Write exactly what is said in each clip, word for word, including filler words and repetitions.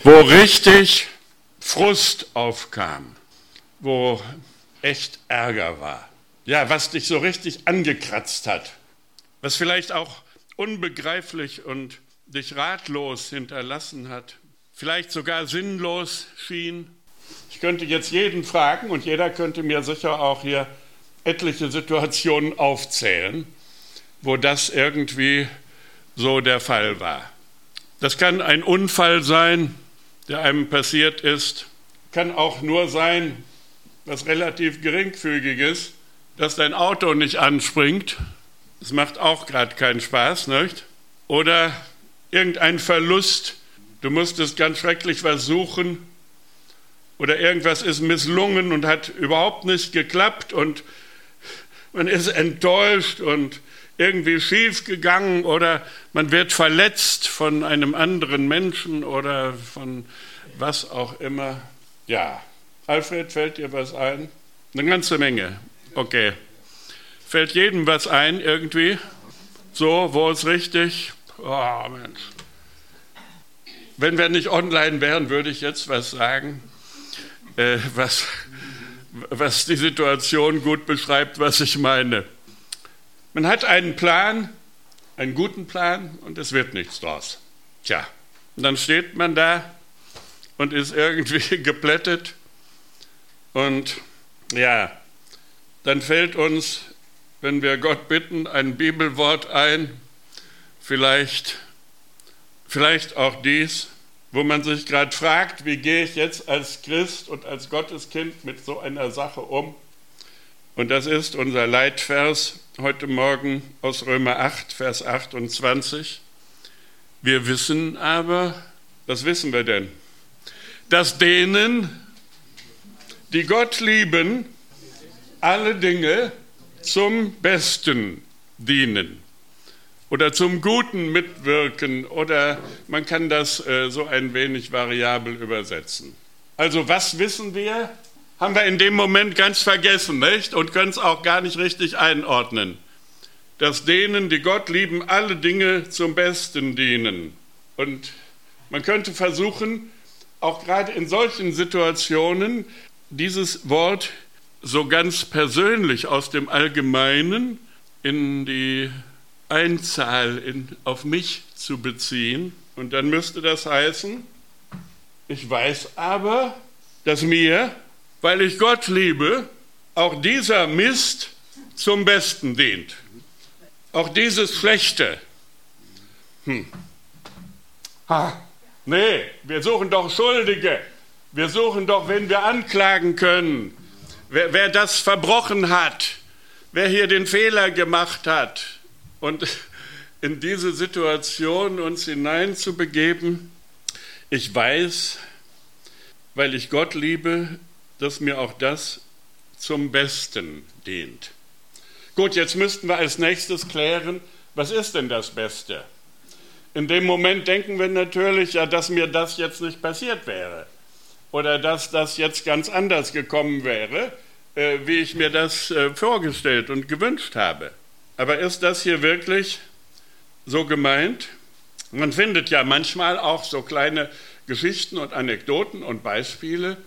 wo richtig Frust aufkam, wo echt Ärger war. Ja, was dich so richtig angekratzt hat, was vielleicht auch unbegreiflich und dich ratlos hinterlassen hat, vielleicht sogar sinnlos schien. Ich könnte jetzt jeden fragen und jeder könnte mir sicher auch hier etliche Situationen aufzählen, wo das irgendwie so der Fall war. Das kann ein Unfall sein, der einem passiert ist, kann auch nur sein, was relativ geringfügiges, dass dein Auto nicht anspringt. Das macht auch gerade keinen Spaß, nicht? Oder irgendein Verlust, du musstest ganz schrecklich was suchen oder irgendwas ist misslungen und hat überhaupt nicht geklappt und man ist enttäuscht und irgendwie schief gegangen oder man wird verletzt von einem anderen Menschen oder von was auch immer. Ja, Alfred, fällt dir was ein? Eine ganze Menge, okay. Fällt jedem was ein irgendwie? So, wo es richtig? Oh Mensch. Wenn wir nicht online wären, würde ich jetzt was sagen, äh, was, was die Situation gut beschreibt, was ich meine. Man hat einen Plan, einen guten Plan und es wird nichts draus. Tja, und dann steht man da und ist irgendwie geplättet und ja, dann fällt uns, wenn wir Gott bitten, ein Bibelwort ein, vielleicht, vielleicht auch dies, wo man sich gerade fragt, wie gehe ich jetzt als Christ und als Gotteskind mit so einer Sache um? Und das ist unser Leitvers heute Morgen aus Römer acht, Vers achtundzwanzig. Wir wissen aber, was wissen wir denn? Dass denen, die Gott lieben, alle Dinge zum Besten dienen oder zum Guten mitwirken oder man kann das äh, so ein wenig variabel übersetzen. Also was wissen wir? Haben wir in dem Moment ganz vergessen, nicht? Und können es auch gar nicht richtig einordnen. Dass denen, die Gott lieben, alle Dinge zum Besten dienen. Und man könnte versuchen, auch gerade in solchen Situationen, dieses Wort so ganz persönlich aus dem Allgemeinen in die Einzahl in, auf mich zu beziehen. Und dann müsste das heißen, ich weiß aber, dass mir, weil ich Gott liebe, auch dieser Mist zum Besten dient. Auch dieses Schlechte. Hm. Ha, nee, wir suchen doch Schuldige. Wir suchen doch, wen wir anklagen können. Wer, wer das verbrochen hat. Wer hier den Fehler gemacht hat. Und in diese Situation uns hineinzubegeben, ich weiß, weil ich Gott liebe, dass mir auch das zum Besten dient. Gut, jetzt müssten wir als nächstes klären, was ist denn das Beste? In dem Moment denken wir natürlich, ja, dass mir das jetzt nicht passiert wäre oder dass das jetzt ganz anders gekommen wäre, äh, wie ich mir das äh, vorgestellt und gewünscht habe. Aber ist das hier wirklich so gemeint? Man findet ja manchmal auch so kleine Geschichten und Anekdoten und Beispiele,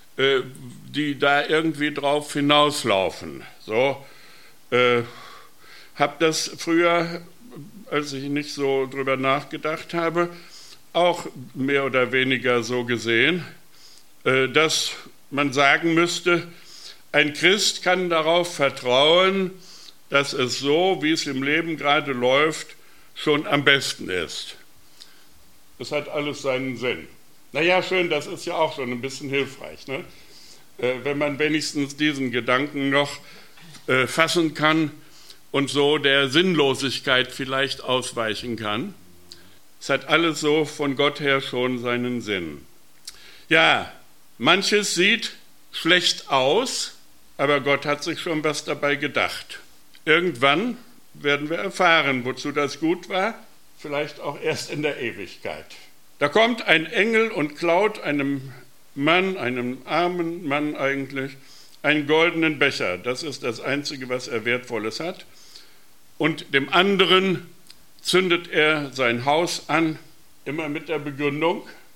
die da irgendwie drauf hinauslaufen. So, äh, habe das früher, als ich nicht so drüber nachgedacht habe, auch mehr oder weniger so gesehen, äh, dass man sagen müsste, ein Christ kann darauf vertrauen, dass es so, wie es im Leben gerade läuft, schon am besten ist. Das hat alles seinen Sinn. Naja, schön, das ist ja auch schon ein bisschen hilfreich, ne? Äh, wenn man wenigstens diesen Gedanken noch äh, fassen kann und so der Sinnlosigkeit vielleicht ausweichen kann. Es hat alles so von Gott her schon seinen Sinn. Ja, manches sieht schlecht aus, aber Gott hat sich schon was dabei gedacht. Irgendwann werden wir erfahren, wozu das gut war, vielleicht auch erst in der Ewigkeit. Da kommt ein Engel und klaut einem Mann, einem armen Mann eigentlich, einen goldenen Becher. Das ist das Einzige, was er Wertvolles hat. Und dem anderen zündet er sein Haus an, immer mit der Begründung,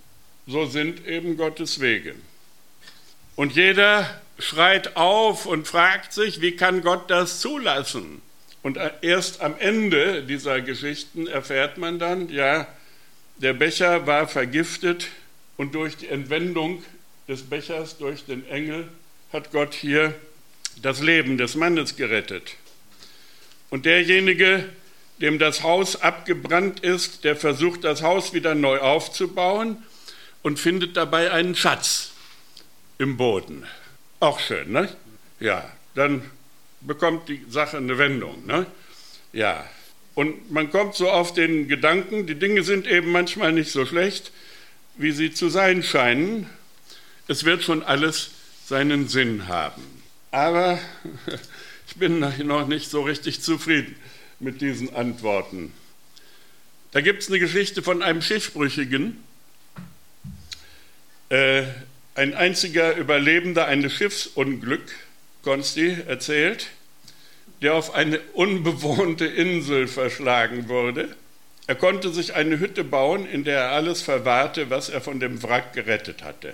so sind eben Gottes Wege. Und jeder schreit auf und fragt sich, wie kann Gott das zulassen? Und erst am Ende dieser Geschichten erfährt man dann, ja, der Becher war vergiftet und durch die Entwendung des Bechers durch den Engel hat Gott hier das Leben des Mannes gerettet. Und derjenige, dem das Haus abgebrannt ist, der versucht, das Haus wieder neu aufzubauen und findet dabei einen Schatz im Boden. Auch schön, ne? Ja, dann bekommt die Sache eine Wendung, ne? Ja, und man kommt so auf den Gedanken, die Dinge sind eben manchmal nicht so schlecht, wie sie zu sein scheinen. Es wird schon alles seinen Sinn haben. Aber ich bin noch nicht so richtig zufrieden mit diesen Antworten. Da gibt es eine Geschichte von einem Schiffbrüchigen, äh, ein einziger Überlebender eines Schiffsunglück, Konsti erzählt, der auf eine unbewohnte Insel verschlagen wurde. Er konnte sich eine Hütte bauen, in der er alles verwahrte, was er von dem Wrack gerettet hatte.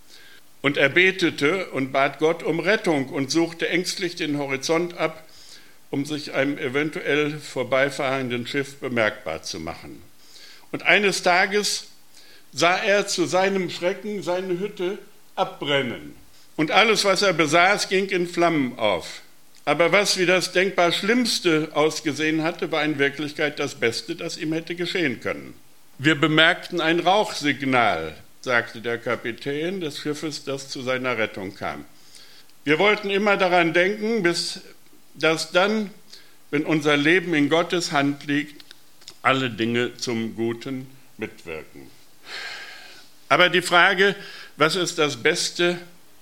Und er betete und bat Gott um Rettung und suchte ängstlich den Horizont ab, um sich einem eventuell vorbeifahrenden Schiff bemerkbar zu machen. Und eines Tages sah er zu seinem Schrecken seine Hütte abbrennen. Und alles, was er besaß, ging in Flammen auf. Aber was wie das denkbar Schlimmste ausgesehen hatte, war in Wirklichkeit das Beste, das ihm hätte geschehen können. Wir bemerkten ein Rauchsignal, sagte der Kapitän des Schiffes, das zu seiner Rettung kam. Wir wollten immer daran denken, bis, dass dann, wenn unser Leben in Gottes Hand liegt, alle Dinge zum Guten mitwirken. Aber die Frage, was ist das Beste,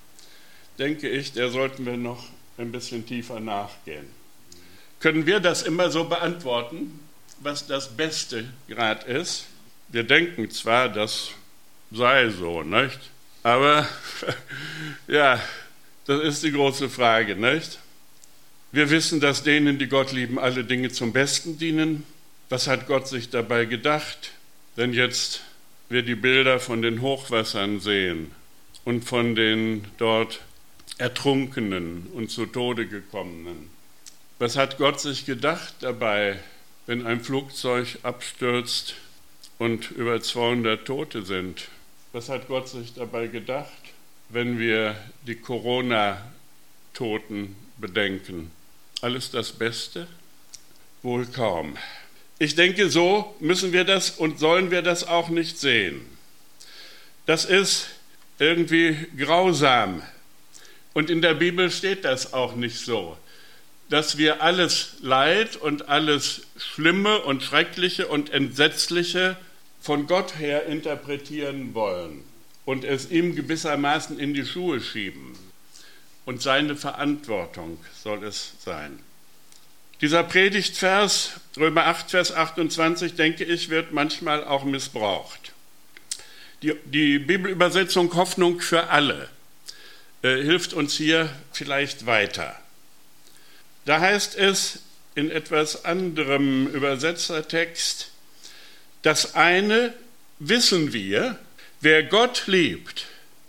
denke ich, der sollten wir noch ein bisschen tiefer nachgehen. Können wir das immer so beantworten, was das Beste gerade ist? Wir denken zwar, das sei so, nicht? Aber ja, das ist die große Frage, nicht? Wir wissen, dass denen, die Gott lieben, alle Dinge zum Besten dienen. Was hat Gott sich dabei gedacht? Wenn jetzt wir die Bilder von den Hochwassern sehen und von den dort Ertrunkenen und zu Tode gekommenen. Was hat Gott sich gedacht dabei, wenn ein Flugzeug abstürzt und über zweihundert Tote sind? Was hat Gott sich dabei gedacht, wenn wir die Corona-Toten bedenken? Alles das Beste? Wohl kaum. Ich denke, so müssen wir das und sollen wir das auch nicht sehen. Das ist irgendwie grausam. Und in der Bibel steht das auch nicht so, dass wir alles Leid und alles Schlimme und Schreckliche und Entsetzliche von Gott her interpretieren wollen und es ihm gewissermaßen in die Schuhe schieben. Und seine Verantwortung soll es sein. Dieser Predigtvers, Römer acht, Vers achtundzwanzig, denke ich, wird manchmal auch missbraucht. Die, die Bibelübersetzung Hoffnung für alle äh, hilft uns hier vielleicht weiter. Da heißt es in etwas anderem Übersetzertext, das eine wissen wir, wer Gott liebt,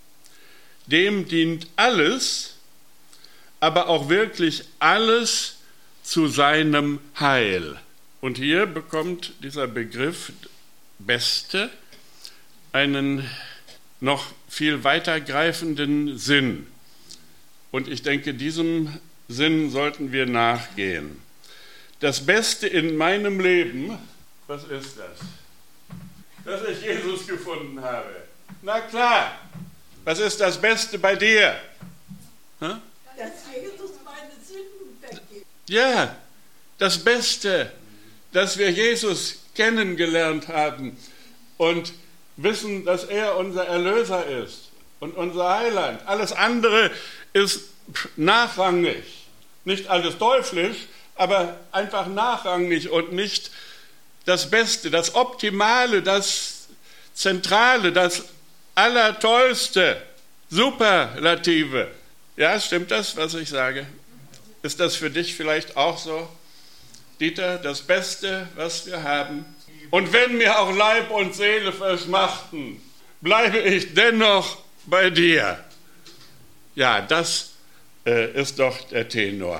dem dient alles, aber auch wirklich alles zu seinem Heil. Und hier bekommt dieser Begriff Beste einen noch viel weitergreifenden Sinn. Und ich denke, diesem Sinn sollten wir nachgehen. Das Beste in meinem Leben, was ist das? Dass ich Jesus gefunden habe. Na klar, was ist das Beste bei dir? Hm? Dass Jesus meine Sünden vergibt. Ja, das Beste, dass wir Jesus kennengelernt haben und wissen, dass er unser Erlöser ist und unser Heiland. Alles andere ist nachrangig. Nicht alles teuflisch, aber einfach nachrangig und nicht das Beste, das Optimale, das Zentrale, das Allertollste, Superlative. Ja, stimmt das, was ich sage? Ist das für dich vielleicht auch so? Dieter, das Beste, was wir haben. Und wenn mir auch Leib und Seele verschmachten, bleibe ich dennoch bei dir. Ja, das äh, ist doch der Tenor.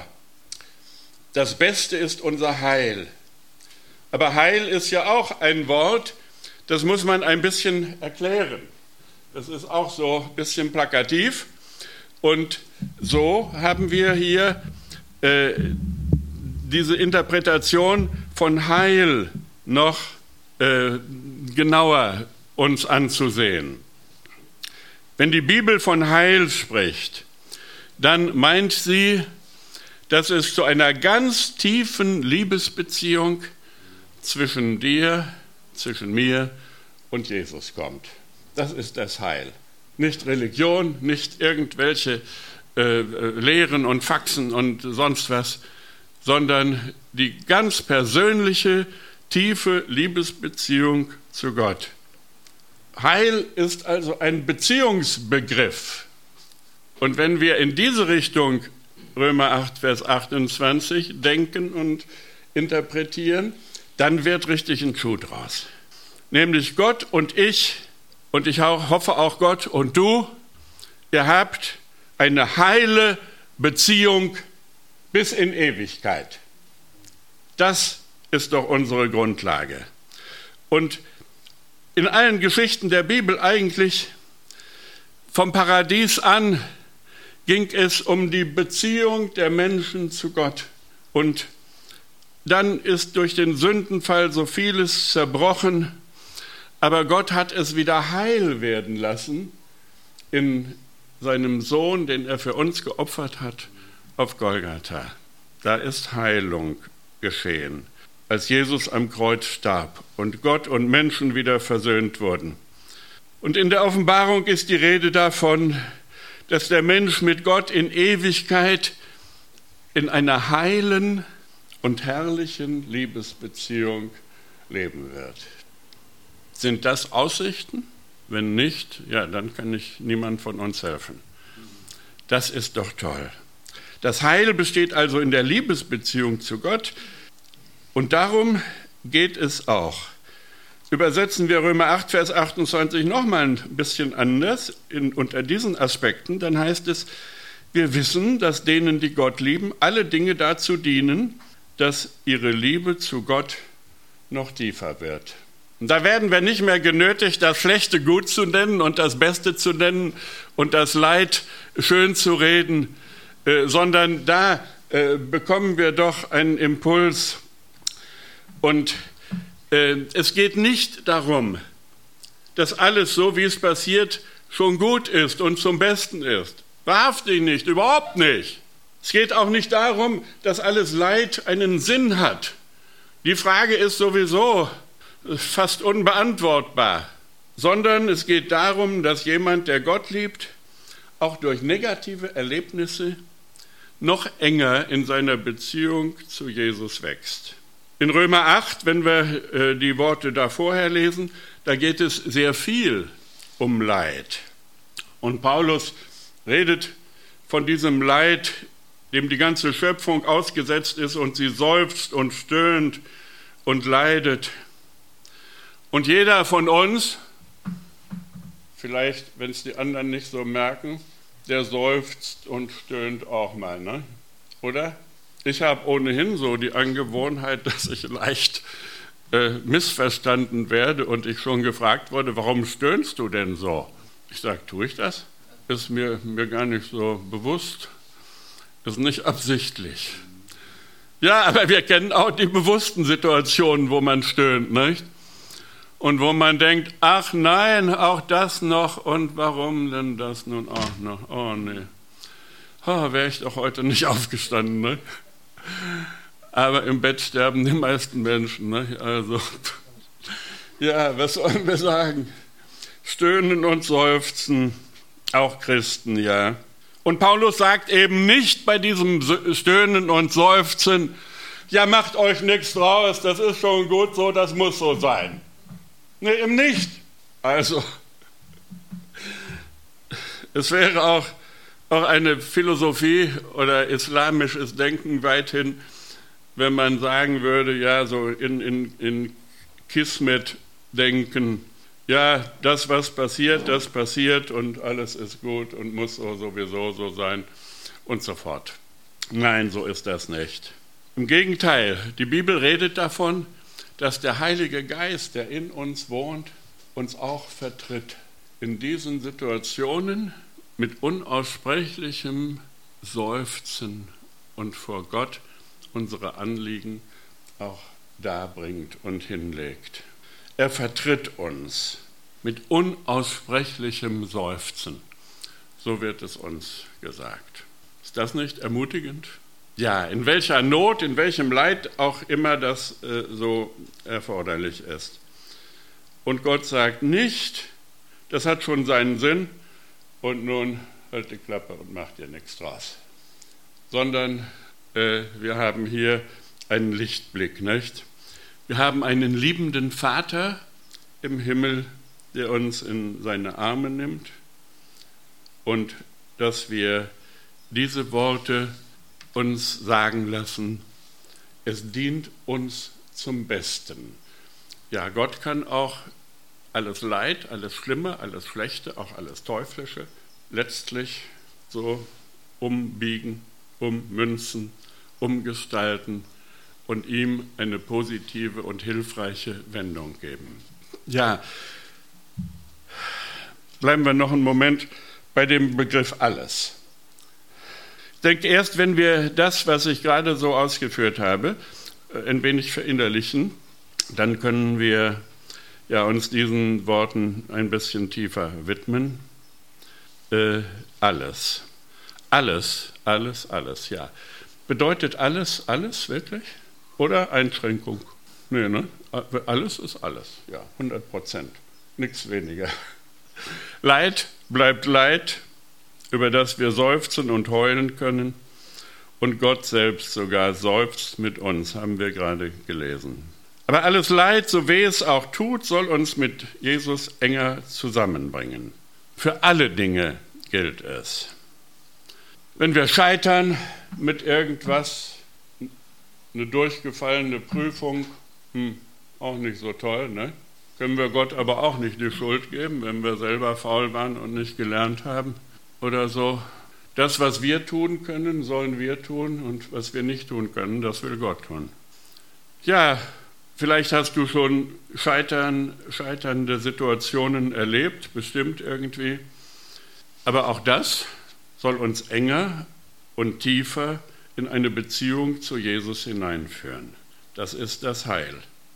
Das Beste ist unser Heil. Aber Heil ist ja auch ein Wort, das muss man ein bisschen erklären. Das ist auch so ein bisschen plakativ. Und so haben wir hier äh, diese Interpretation von Heil noch äh, genauer uns anzusehen. Wenn die Bibel von Heil spricht, dann meint sie, dass es zu einer ganz tiefen Liebesbeziehung zwischen dir, zwischen mir und Jesus kommt. Das ist das Heil. Nicht Religion, nicht irgendwelche äh, Lehren und Faxen und sonst was, sondern die ganz persönliche, tiefe Liebesbeziehung zu Gott. Heil ist also ein Beziehungsbegriff. Und wenn wir in diese Richtung Römer acht, Vers achtundzwanzig denken und interpretieren, dann wird richtig ein Schuh draus. Nämlich Gott und ich, und ich hoffe auch Gott und du, ihr habt eine heile Beziehung bis in Ewigkeit. Das ist doch unsere Grundlage. Und in allen Geschichten der Bibel eigentlich vom Paradies an ging es um die Beziehung der Menschen zu Gott. Und dann ist durch den Sündenfall so vieles zerbrochen, aber Gott hat es wieder heil werden lassen in seinem Sohn, den er für uns geopfert hat, auf Golgatha. Da ist Heilung geschehen, als Jesus am Kreuz starb und Gott und Menschen wieder versöhnt wurden. Und in der Offenbarung ist die Rede davon, dass der Mensch mit Gott in Ewigkeit in einer heilen und herrlichen Liebesbeziehung leben wird. Sind das Aussichten? Wenn nicht, ja, dann kann ich niemand von uns helfen. Das ist doch toll. Das Heil besteht also in der Liebesbeziehung zu Gott und darum geht es auch. Übersetzen wir Römer acht, Vers achtundzwanzig nochmal ein bisschen anders in, unter diesen Aspekten, dann heißt es, wir wissen, dass denen, die Gott lieben, alle Dinge dazu dienen, dass ihre Liebe zu Gott noch tiefer wird. Und da werden wir nicht mehr genötigt, das Schlechte gut zu nennen und das Beste zu nennen und das Leid schön zu reden, äh, sondern da äh, bekommen wir doch einen Impuls. Und äh, es geht nicht darum, dass alles so, wie es passiert, schon gut ist und zum Besten ist. Wahrhaftig nicht, überhaupt nicht. Es geht auch nicht darum, dass alles Leid einen Sinn hat. Die Frage ist sowieso fast unbeantwortbar, sondern es geht darum, dass jemand, der Gott liebt, auch durch negative Erlebnisse noch enger in seiner Beziehung zu Jesus wächst. In Römer acht, wenn wir äh, die Worte da vorher lesen, da geht es sehr viel um Leid. Und Paulus redet von diesem Leid, dem die ganze Schöpfung ausgesetzt ist und sie seufzt und stöhnt und leidet. Und jeder von uns, vielleicht, wenn es die anderen nicht so merken, der seufzt und stöhnt auch mal, ne? Oder? Ich habe ohnehin so die Angewohnheit, dass ich leicht äh, missverstanden werde und ich schon gefragt wurde, warum stöhnst du denn so? Ich sage, tue ich das? Ist mir, mir gar nicht so bewusst, ist nicht absichtlich. Ja, aber wir kennen auch die bewussten Situationen, wo man stöhnt, nicht? Und wo man denkt, ach nein, auch das noch und warum denn das nun auch noch? Oh nee, oh, wäre ich doch heute nicht aufgestanden, ne? Aber im Bett sterben die meisten Menschen, ne? Also, ja, was sollen wir sagen? Stöhnen und seufzen, auch Christen, ja. Und Paulus sagt eben nicht bei diesem Stöhnen und Seufzen, ja, macht euch nichts draus, das ist schon gut so, das muss so sein. Nee, eben nicht. Also, es wäre auch, auch eine Philosophie oder islamisches Denken weithin, wenn man sagen würde, ja, so in, in, in Kismet denken, ja, das, was passiert, das passiert und alles ist gut und muss so sowieso so sein und so fort. Nein, so ist das nicht. Im Gegenteil, die Bibel redet davon, dass der Heilige Geist, der in uns wohnt, uns auch vertritt. In diesen Situationen mit unaussprechlichem Seufzen und vor Gott unsere Anliegen auch darbringt und hinlegt. Er vertritt uns mit unaussprechlichem Seufzen. So wird es uns gesagt. Ist das nicht ermutigend? Ja, in welcher Not, in welchem Leid auch immer das äh, so erforderlich ist. Und Gott sagt nicht, das hat schon seinen Sinn und nun halt die Klappe und macht dir nichts draus. Sondern äh, wir haben hier einen Lichtblick, nicht? Wir haben einen liebenden Vater im Himmel, der uns in seine Arme nimmt und dass wir diese Worte uns sagen lassen, es dient uns zum Besten. Ja, Gott kann auch alles Leid, alles Schlimme, alles Schlechte, auch alles Teuflische letztlich so umbiegen, ummünzen, umgestalten und ihm eine positive und hilfreiche Wendung geben. Ja, bleiben wir noch einen Moment bei dem Begriff alles. Ich denke, erst wenn wir das, was ich gerade so ausgeführt habe, ein wenig verinnerlichen, dann können wir ja, uns diesen Worten ein bisschen tiefer widmen. Äh, alles. Alles, alles, alles, ja. Bedeutet alles, alles wirklich? Oder Einschränkung? Nee, ne? Alles ist alles, ja, hundert Prozent. Nichts weniger. Leid bleibt Leid, über das wir seufzen und heulen können. Und Gott selbst sogar seufzt mit uns, haben wir gerade gelesen. Aber alles Leid, so weh es auch tut, soll uns mit Jesus enger zusammenbringen. Für alle Dinge gilt es. Wenn wir scheitern mit irgendwas, eine durchgefallene Prüfung, hm, auch nicht so toll, ne? Können wir Gott aber auch nicht die Schuld geben, wenn wir selber faul waren und nicht gelernt haben oder so. Das, was wir tun können, sollen wir tun und was wir nicht tun können, das will Gott tun. Ja, vielleicht hast du schon scheitern, scheiternde Situationen erlebt, bestimmt irgendwie. Aber auch das soll uns enger und tiefer in eine Beziehung zu Jesus hineinführen. Das ist das Heil.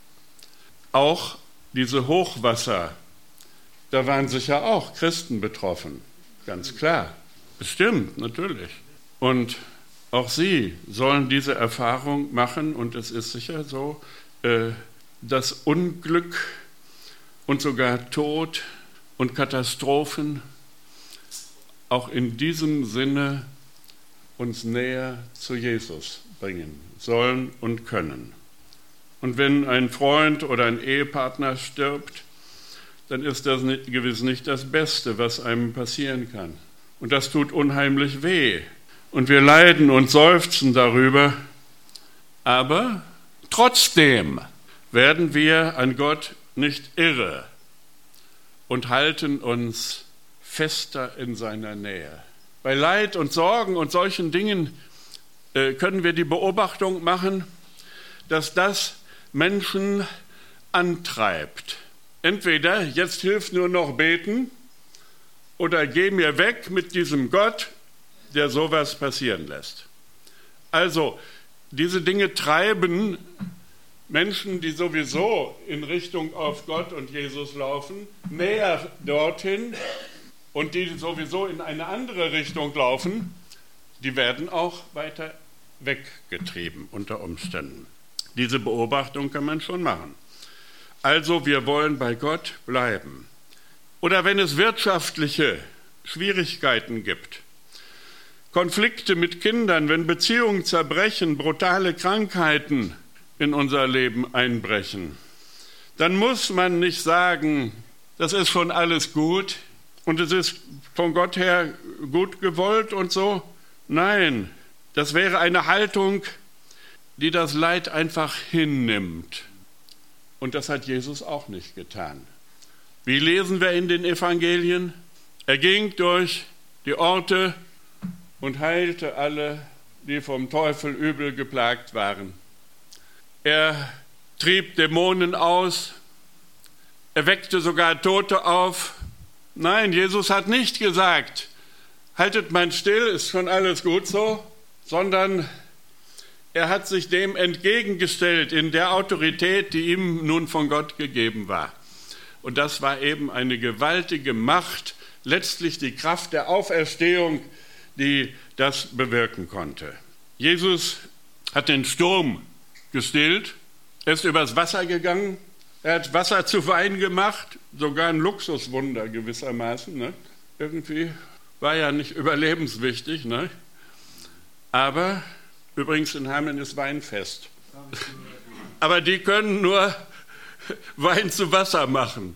Auch diese Hochwasser, da waren sicher auch Christen betroffen, ganz klar. Bestimmt, natürlich. Und auch sie sollen diese Erfahrung machen und es ist sicher so, dass Unglück und sogar Tod und Katastrophen auch in diesem Sinne uns näher zu Jesus bringen sollen und können. Und wenn ein Freund oder ein Ehepartner stirbt, dann ist das nicht, gewiss nicht das Beste, was einem passieren kann. Und das tut unheimlich weh. Und wir leiden und seufzen darüber. Aber trotzdem werden wir an Gott nicht irre und halten uns fester in seiner Nähe. Bei Leid und Sorgen und solchen Dingen äh, können wir die Beobachtung machen, dass das Menschen antreibt. Entweder jetzt hilft nur noch beten oder geh mir weg mit diesem Gott, der sowas passieren lässt. Also, diese Dinge treiben Menschen, die sowieso in Richtung auf Gott und Jesus laufen, näher dorthin und die sowieso in eine andere Richtung laufen, die werden auch weiter weggetrieben unter Umständen. Diese Beobachtung kann man schon machen. Also, wir wollen bei Gott bleiben. Oder wenn es wirtschaftliche Schwierigkeiten gibt, Konflikte mit Kindern, wenn Beziehungen zerbrechen, brutale Krankheiten in unser Leben einbrechen, dann muss man nicht sagen, das ist schon alles gut und es ist von Gott her gut gewollt und so. Nein, das wäre eine Haltung, die das Leid einfach hinnimmt. Und das hat Jesus auch nicht getan, Wie lesen wir in den Evangelien? Er ging durch die Orte und heilte alle, die vom Teufel übel geplagt waren. Er trieb Dämonen aus, er weckte sogar Tote auf. Nein, Jesus hat nicht gesagt, haltet man still, ist schon alles gut so, sondern er hat sich dem entgegengestellt in der Autorität, die ihm nun von Gott gegeben war. Und das war eben eine gewaltige Macht, letztlich die Kraft der Auferstehung, die das bewirken konnte. Jesus hat den Sturm gestillt, er ist übers Wasser gegangen, er hat Wasser zu Wein gemacht, sogar ein Luxuswunder gewissermaßen. Ne? Irgendwie war ja nicht überlebenswichtig, ne? Aber übrigens in Hameln ist Weinfest. Aber die können nur Wein zu Wasser machen,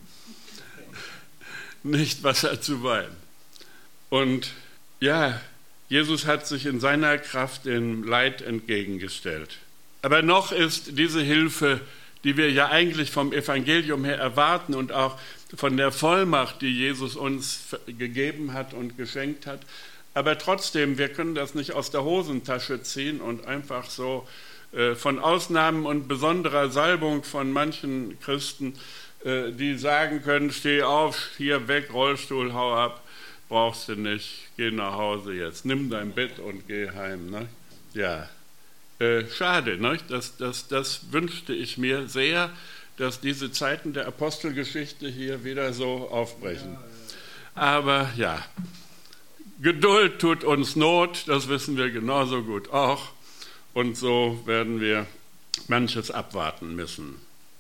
nicht Wasser zu Wein. Und ja, Jesus hat sich in seiner Kraft dem Leid entgegengestellt. Aber noch ist diese Hilfe, die wir ja eigentlich vom Evangelium her erwarten und auch von der Vollmacht, die Jesus uns gegeben hat und geschenkt hat, aber trotzdem, wir können das nicht aus der Hosentasche ziehen und einfach so äh, von Ausnahmen und besonderer Salbung von manchen Christen, äh, die sagen können, steh auf, hier weg, Rollstuhl, hau ab, brauchst du nicht, geh nach Hause jetzt, nimm dein Bett und geh heim. Ne? Ja, äh, schade, ne? das, das, das wünschte ich mir sehr, dass diese Zeiten der Apostelgeschichte hier wieder so aufbrechen. Aber ja, Geduld tut uns Not, das wissen wir genauso gut auch. Und so werden wir manches abwarten müssen.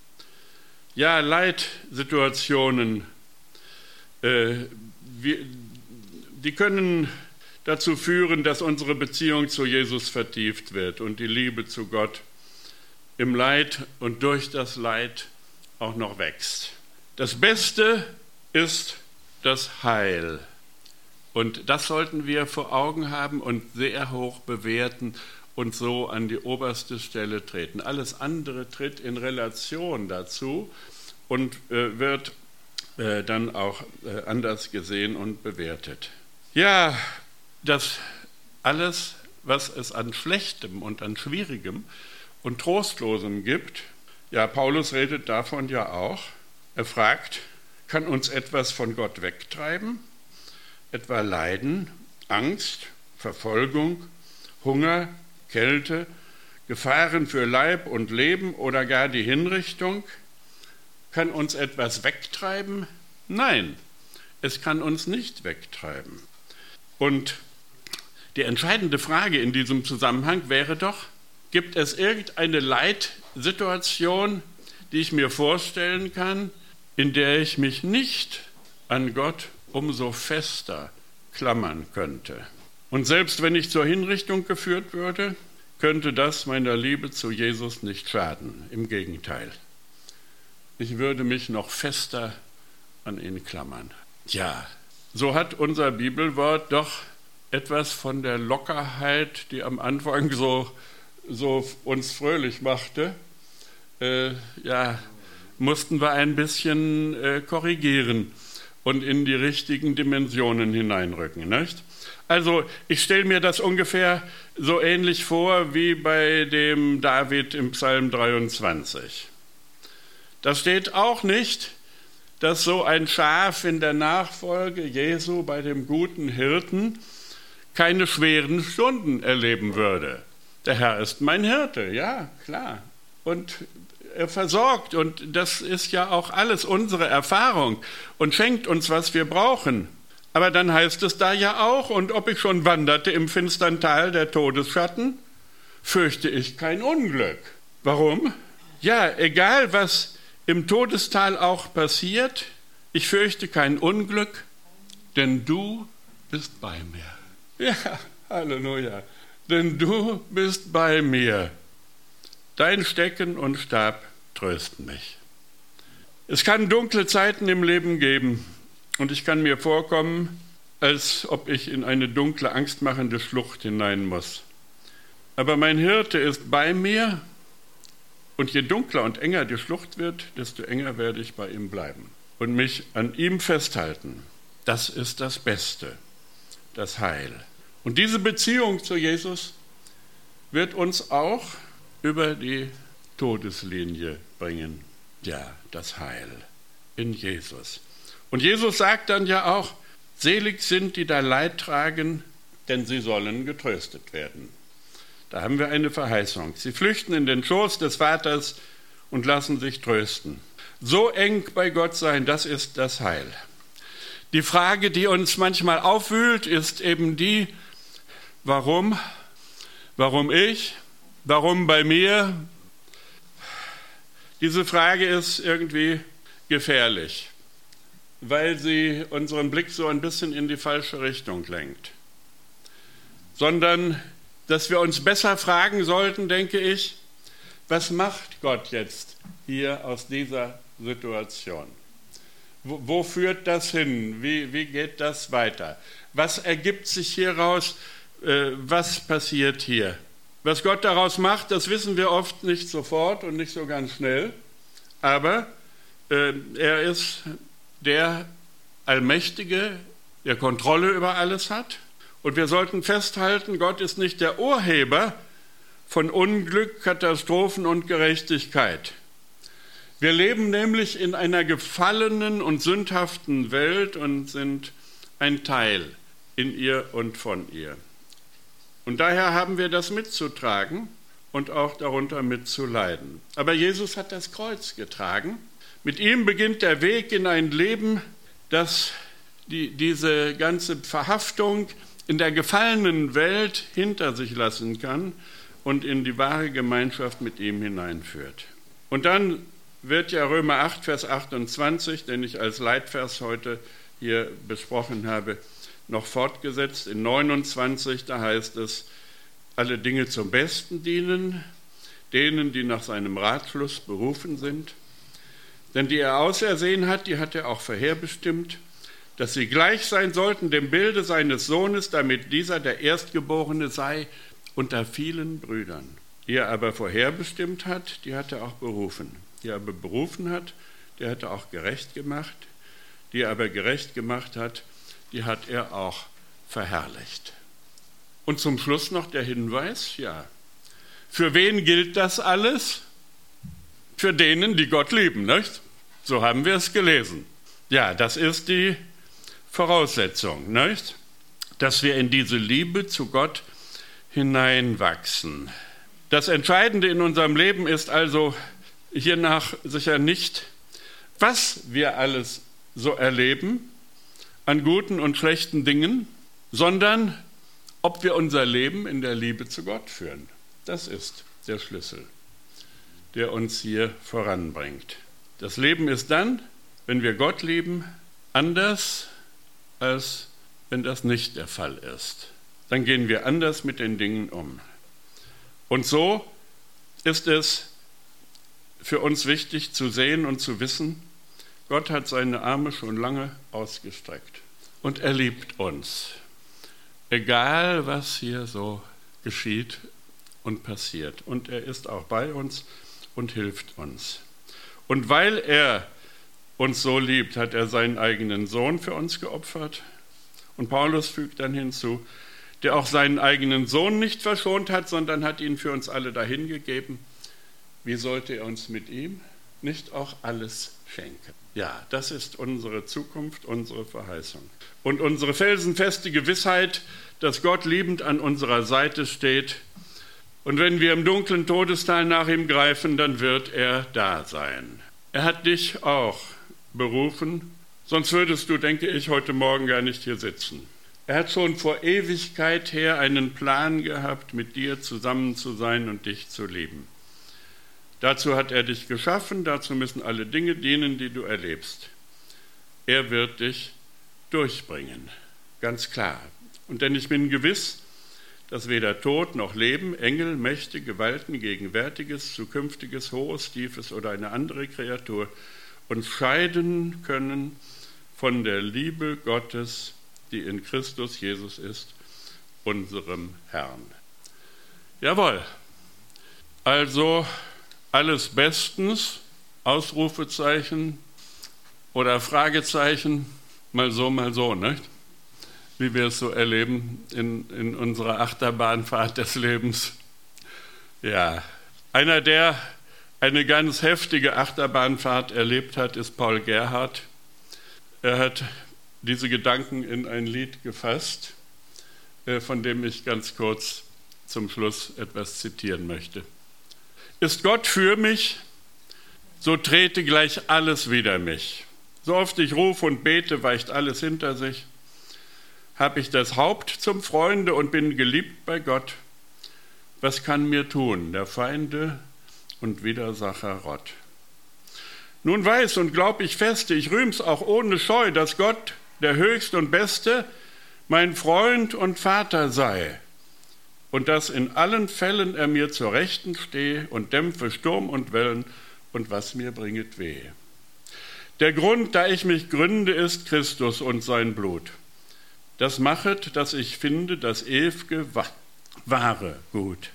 Ja, Leitsituationen, äh, wir, die können dazu führen, dass unsere Beziehung zu Jesus vertieft wird und die Liebe zu Gott im Leid und durch das Leid auch noch wächst. Das Beste ist das Heil. Und das sollten wir vor Augen haben und sehr hoch bewerten und so an die oberste Stelle treten. Alles andere tritt in Relation dazu und äh, wird äh, dann auch äh, anders gesehen und bewertet. Ja, das alles, was es an Schlechtem und an Schwierigem und Trostlosem gibt, ja, Paulus redet davon ja auch. Er fragt, kann uns etwas von Gott wegtreiben? Etwa Leiden, Angst, Verfolgung, Hunger, Kälte, Gefahren für Leib und Leben oder gar die Hinrichtung? Kann uns etwas wegtreiben? Nein, es kann uns nicht wegtreiben. Und die entscheidende Frage in diesem Zusammenhang wäre doch, gibt es irgendeine Leitsituation, die ich mir vorstellen kann, in der ich mich nicht an Gott umso fester klammern könnte? Und selbst wenn ich zur Hinrichtung geführt würde, könnte das meiner Liebe zu Jesus nicht schaden. Im Gegenteil. Ich würde mich noch fester an ihn klammern. Ja, so hat unser Bibelwort doch etwas von der Lockerheit, die am Anfang so, so uns fröhlich machte, äh, ja, mussten wir ein bisschen äh, korrigieren und in die richtigen Dimensionen hineinrücken, nicht? Also ich stelle mir das ungefähr so ähnlich vor wie bei dem David im Psalm dreiundzwanzig. Da steht auch nicht, dass so ein Schaf in der Nachfolge Jesu bei dem guten Hirten keine schweren Stunden erleben würde. Der Herr ist mein Hirte, ja, klar. Und er versorgt, und das ist ja auch alles unsere Erfahrung und schenkt uns, was wir brauchen. Aber dann heißt es da ja auch, und ob ich schon wanderte im finstern Tal der Todesschatten, fürchte ich kein Unglück. Warum? Ja, egal was im Todestal auch passiert, ich fürchte kein Unglück, denn du bist bei mir. Ja, Halleluja, denn du bist bei mir. Dein Stecken und Stab trösten mich. Es kann dunkle Zeiten im Leben geben und ich kann mir vorkommen, als ob ich in eine dunkle, angstmachende Schlucht hinein muss. Aber mein Hirte ist bei mir und je dunkler und enger die Schlucht wird, desto enger werde ich bei ihm bleiben. und mich an ihm festhalten, das ist das Beste, das Heil. Und diese Beziehung zu Jesus wird uns auch über die Todeslinie bringen. Ja, das Heil in Jesus. Und Jesus sagt dann ja auch, selig sind, die da Leid tragen, denn sie sollen getröstet werden. Da haben wir eine Verheißung. Sie flüchten in den Schoß des Vaters und lassen sich trösten. So eng bei Gott sein, das ist das Heil. Die Frage, die uns manchmal aufwühlt, ist eben die, warum? Warum ich? Warum bei mir? Diese Frage ist irgendwie gefährlich, weil sie unseren Blick so ein bisschen in die falsche Richtung lenkt. Sondern, dass wir uns besser fragen sollten, denke ich, was macht Gott jetzt hier aus dieser Situation? Wo, wo führt das hin? Wie, wie geht das weiter? Was ergibt sich hieraus? Äh, was passiert hier? Was Gott daraus macht, das wissen wir oft nicht sofort und nicht so ganz schnell. Aber äh, er ist der Allmächtige, der Kontrolle über alles hat. Und wir sollten festhalten, Gott ist nicht der Urheber von Unglück, Katastrophen und Gerechtigkeit. Wir leben nämlich in einer gefallenen und sündhaften Welt und sind ein Teil in ihr und von ihr. Und daher haben wir das mitzutragen und auch darunter mitzuleiden. Aber Jesus hat das Kreuz getragen. Mit ihm beginnt der Weg in ein Leben, das die, diese ganze Verhaftung in der gefallenen Welt hinter sich lassen kann und in die wahre Gemeinschaft mit ihm hineinführt. Und dann wird ja Römer acht, Vers achtundzwanzig, den ich als Leitvers heute hier besprochen habe, noch fortgesetzt. In neunundzwanzig, da heißt es, alle Dinge zum Besten dienen, denen, die nach seinem Ratschluss berufen sind. Denn die er ausersehen hat, die hat er auch vorherbestimmt, dass sie gleich sein sollten dem Bilde seines Sohnes, damit dieser der Erstgeborene sei unter vielen Brüdern. Die er aber vorherbestimmt hat, die hat er auch berufen. Die er aber berufen hat, die hat er auch gerecht gemacht. Die er aber gerecht gemacht hat, die hat er auch verherrlicht. Und zum Schluss noch der Hinweis, ja, für wen gilt das alles? Für denen, die Gott lieben, nicht? So haben wir es gelesen. Ja, das ist die Voraussetzung, nicht? Dass wir in diese Liebe zu Gott hineinwachsen. Das Entscheidende in unserem Leben ist also hiernach sicher nicht, was wir alles so erleben an guten und schlechten Dingen, sondern ob wir unser Leben in der Liebe zu Gott führen. Das ist der Schlüssel, der uns hier voranbringt. Das Leben ist dann, wenn wir Gott lieben, anders, als wenn das nicht der Fall ist. Dann gehen wir anders mit den Dingen um. Und so ist es für uns wichtig zu sehen und zu wissen, Gott hat seine Arme schon lange ausgestreckt und er liebt uns. Egal, was hier so geschieht und passiert. Und er ist auch bei uns und hilft uns. Und weil er uns so liebt, hat er seinen eigenen Sohn für uns geopfert. Und Paulus fügt dann hinzu, der auch seinen eigenen Sohn nicht verschont hat, sondern hat ihn für uns alle dahingegeben. Wie sollte er uns mit ihm nicht auch alles schenken? Ja, das ist unsere Zukunft, unsere Verheißung. Und unsere felsenfeste Gewissheit, dass Gott liebend an unserer Seite steht. Und wenn wir im dunklen Todestal nach ihm greifen, dann wird er da sein. Er hat dich auch berufen, sonst würdest du, denke ich, heute Morgen gar nicht hier sitzen. Er hat schon vor Ewigkeit her einen Plan gehabt, mit dir zusammen zu sein und dich zu lieben. Dazu hat er dich geschaffen, dazu müssen alle Dinge dienen, die du erlebst. Er wird dich durchbringen, ganz klar. Und denn ich bin gewiss, dass weder Tod noch Leben, Engel, Mächte, Gewalten, Gegenwärtiges, Zukünftiges, Hohes, Tiefes oder eine andere Kreatur uns scheiden können von der Liebe Gottes, die in Christus Jesus ist, unserem Herrn. Jawohl, also alles bestens, Ausrufezeichen, oder Fragezeichen, mal so, mal so, nicht? Wie wir es so erleben in, in unserer Achterbahnfahrt des Lebens. Ja, einer, der eine ganz heftige Achterbahnfahrt erlebt hat, ist Paul Gerhardt. Er hat diese Gedanken in ein Lied gefasst, von dem ich ganz kurz zum Schluss etwas zitieren möchte. Ist Gott für mich, so trete gleich alles wider mich. So oft ich rufe und bete, weicht alles hinter sich. Hab ich das Haupt zum Freunde und bin geliebt bei Gott. Was kann mir tun, der Feinde und Widersacher Rott? Nun weiß und glaub ich feste, ich rühm's auch ohne Scheu, dass Gott, der Höchste und Beste, mein Freund und Vater sei und dass in allen Fällen er mir zur Rechten stehe und dämpfe Sturm und Wellen und was mir bringet weh. Der Grund, da ich mich gründe, ist Christus und sein Blut. Das machet, dass ich finde, das ew'ge wahre Gut.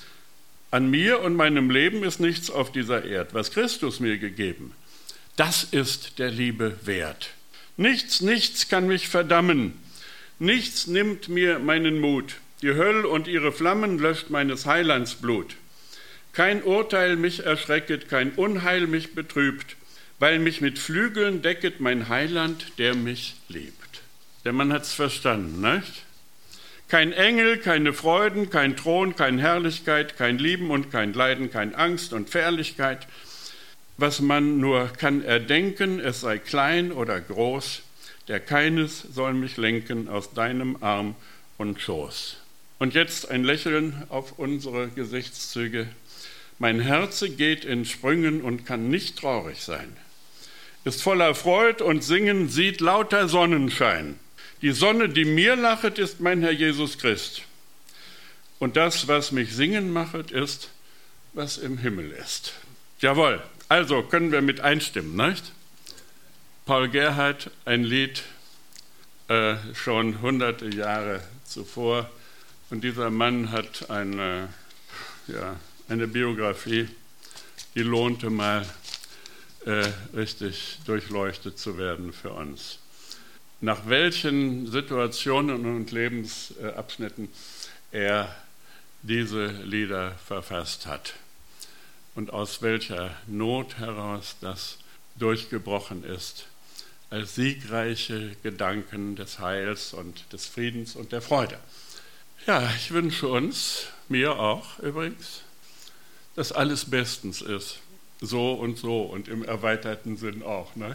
An mir und meinem Leben ist nichts auf dieser Erd, was Christus mir gegeben. Das ist der Liebe wert. Nichts, nichts kann mich verdammen. Nichts nimmt mir meinen Mut. Die Hölle und ihre Flammen löscht meines Heilands Blut. Kein Urteil mich erschrecket, kein Unheil mich betrübt, weil mich mit Flügeln decket mein Heiland, der mich liebt. Der Mann hat's verstanden, nicht? Kein Engel, keine Freuden, kein Thron, keine Herrlichkeit, kein Lieben und kein Leiden, kein Angst und Fährlichkeit. Was man nur kann erdenken, es sei klein oder groß, der keines soll mich lenken aus deinem Arm und Schoß. Und jetzt ein Lächeln auf unsere Gesichtszüge. Mein Herze geht in Sprüngen und kann nicht traurig sein. Ist voller Freud und Singen, sieht lauter Sonnenschein. Die Sonne, die mir lachet, ist mein Herr Jesus Christ. Und das, was mich singen machet, ist, was im Himmel ist. Jawohl, also können wir mit einstimmen, nicht? Paul Gerhardt, ein Lied äh, schon hunderte Jahre zuvor. Und dieser Mann hat eine, ja, eine Biografie, die lohnte mal äh, richtig durchleuchtet zu werden für uns. Nach welchen Situationen und Lebensabschnitten er diese Lieder verfasst hat und aus welcher Not heraus das durchgebrochen ist, als siegreiche Gedanken des Heils und des Friedens und der Freude. Ja, ich wünsche uns, mir auch übrigens, dass alles bestens ist, so und so und im erweiterten Sinn auch, ne?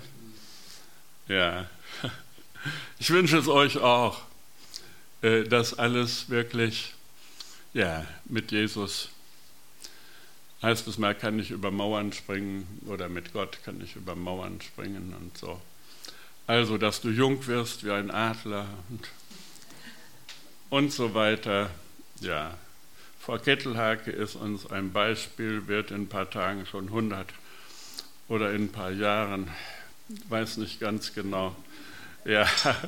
Ja. Ich wünsche es euch auch, dass alles wirklich, ja, mit Jesus, heißt es mal, kann ich über Mauern springen oder mit Gott kann ich über Mauern springen und so. Also, dass du jung wirst wie ein Adler und, und so weiter. Ja, Frau Kettelhake ist uns ein Beispiel, wird in ein paar Tagen schon hundert oder in ein paar Jahren, weiß nicht ganz genau. Ja,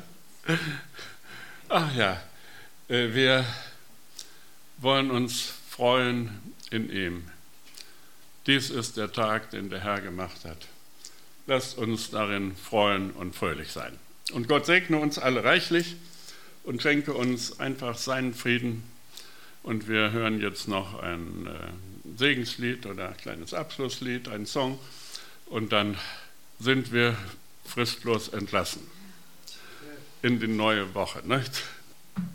ach ja, wir wollen uns freuen in ihm. Dies ist der Tag, den der Herr gemacht hat. Lasst uns darin freuen und fröhlich sein. Und Gott segne uns alle reichlich und schenke uns einfach seinen Frieden. Und wir hören jetzt noch ein äh, Segenslied oder ein kleines Abschlusslied, ein Song. Und dann sind wir fristlos entlassen in die neue Woche, nicht?